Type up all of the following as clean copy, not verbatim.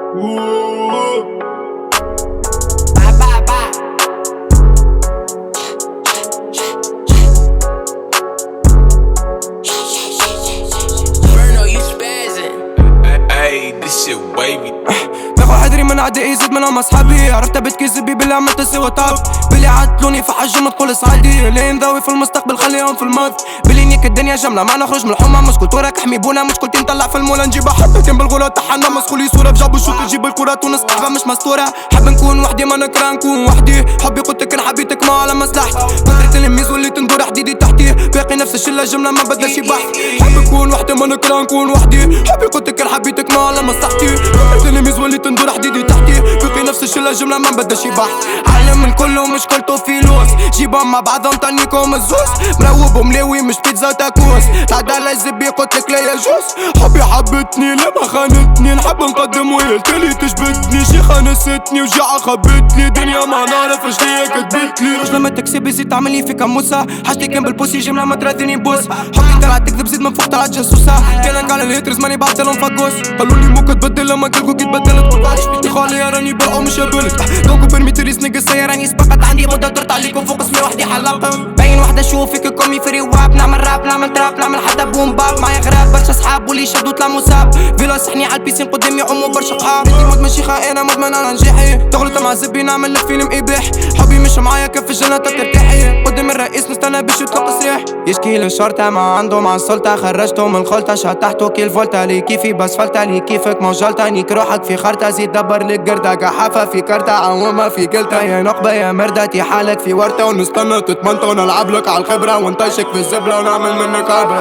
باخو حذري من عدائي زيد منهم اصحابي، عرفت بتكذبي باللي عملت سوى طاب، باللي عدلوني في حج ما تقول صعدي، اللي نضوي في المستقبل خليهم في الماضي، باللي نيك الدنيا جمله ما نخرج من الحومه، مسكولتورك احمي بونا مشكلتي نطلع في المولا نجيبها حبتين بالغوره تحنا مسخولي صوره بجاب الشوط تجيب الكره تونس قحبه مش مستوره، حب نكون وحدي ما نكره نكون وحدي، حبي قلتلك ان حبيتك ما على مصلحتي، كثرة التلاميذ وليت ندور حديدي تحتي، باقي نفس الشله جمله ما بدلش بحث، حب نكون وحدي ما نكره نكون وحدي، حبي قلتلك ان حبيتك ما على مصلحتي، كثرة التلاميذ وليت ندور حديدي تحتي، باقي نفس الشله جمله ما بدلش بحث، عالم من كله مشكلته فلوس، جيبهم مع بعضهم تانيكم الزوز، مروب وملاوي مش بيتزا وتاكوس، العدالة الزبي قلتلك لا يجوز، حبي حبتني لما خانتني، نحب نقدم ويلتلي تجبتني، شيخة نستني وجاعة خبتني، دنيا ما نعرفش ليا كتبتلي، رجل ما تكسبي زيد تعملي في كموسة، حاجتي كان بالبوسي جملة ما تراثيني بوس، حبي طلعت تكذب زيد من فوق طلعت جاسوسة، كان قال الهيترز ماني بعتلهم فكوس، قالولي مو كتبدل لما كلكو كي تبدلت، قلت علاش بيتي خالي راني برقو مش قبلت، دوكو برمي تريس نقص راني سبقت عندي مدة درت عليكم فوق اسمي وحدي حلقة، باين وحدة شوف فيك كومي فري واب، نعمل راب نعمل تراب نعمل حتى بوم باب، معايا غراب برشا صحاب واللي شدو طلع مصاب، فيلا صحني عالبيسين قدامي عمو برشا صحاب، انتي مدمن شيخة انا مدمن على نجاحي، تغلط مع زبي نعمل لك فيلم اباحي، حبي مش معايا كيف الجنة ترتاحي، قدام الرئيس نستنى باش يطلق تصريح، يشكي للشرطة ما عنده مع السلطة، خرجته من الخلطة شطحته كي الفولتا لي كيفي باسفلتة لي كيفك موجلتة نيك روحك في خرطة زيد دبر لك قردة قحافة في كرتة عوامة في قلتة يا نقبة يا مردتي حالك في ورطة ونستنى تتمنطى ونلعب لك على الخبرة ونطيشك في الزبلة ونعمل منك عبرة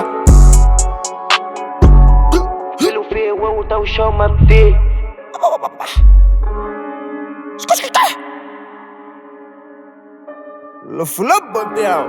حلو فيه ووتا وشو ما بدي الفلبة بتاعو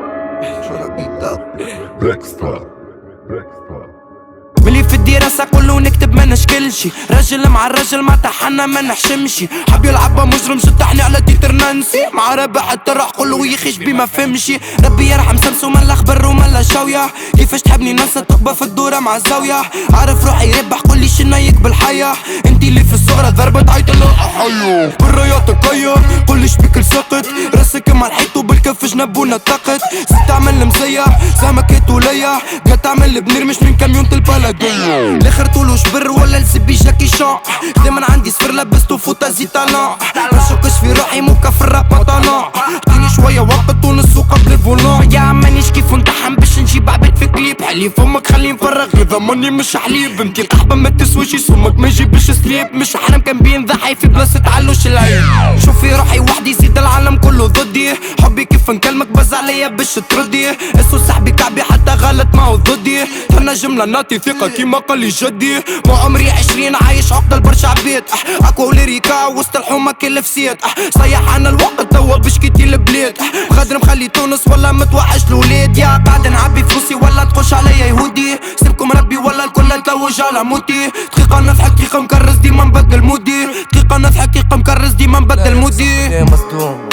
ملي في الدراسة كله نكتب ما نشكلشي، رجل مع الرجل ما تحنا ما نحشمشي، حب يلعبها مجرم شطحني على تيتر نانسي، مع رابع حتى راح كله يخيش بما فهمشي، ربي يرحم سمسو ملا خبر وملا شوية، كيفاش تحبني ننسى تقبى في الدورة مع الزاوية، عارف روحي يربح كل شي نايك بالحياة، انتي اللي في الصغرى ضربة تعيط له احيو، بالرياض تقير كلش بيك سقط، راسك مع الحيط وبالكف جنبونا تقت، زيد تعمل مزيح زعمك وليا، قاعد تعمل بنرمش من كاميون البلدية، الاخر طولو جبر ولا الزبي جاكي شان، دايما عندي صفر لبستو فوتا زيد طالون، منشكش في روحي موكا في الراب مطانون، عطيني شوية وقت ونسو قبل الفولون، يا مانيش كيف نتحم باش نجيب عباد في كليب، حلي فمك خلي نفرغ اذا ماني مش حليب، انتي القحبة ما تسويش سمك ما يجيبش سليب، مش حرام كان بين ضحي في بلاصة علوش العين، شوفي روحي وحدي زيد العالم كله ضدي، حبي كيف نكلمك بز عليا باش تردي، اسو صاحبي كعبي حتى غلط ما هو ضدي، انا جملة نعطي ثقة كيما قال لي جدي، مو عمري 20 عايش عقدة لبرشا عبيد، اكوا وليريكا وسط الحومة كل فسيت، صيح عنا الوقت توا باش كيتي البلاد، خضر مخلي تونس ولا متوحش الولاد، يا قاعد نعبي فلوسي ولا تخش عليا يهودي، سيبكم ربي ولا الكل تلوج على موتي، دقيقة نضحك دقيقة مكرس ديما نبدل مودي، دقيقة نضحك دقيقة مكرس ديما نبدل مودي، مصدوم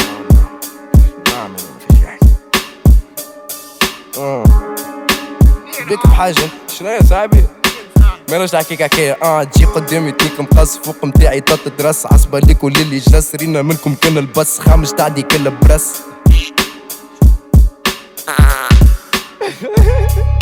بيك بحاجة شنو يا صاحبي؟ مانوش نحكيك حكاية تجي قدامي تيك مقص فوق متاعي تتدرس عصبة ليك وللي جلس رينا منكم كان البس خامش تعدي كل برس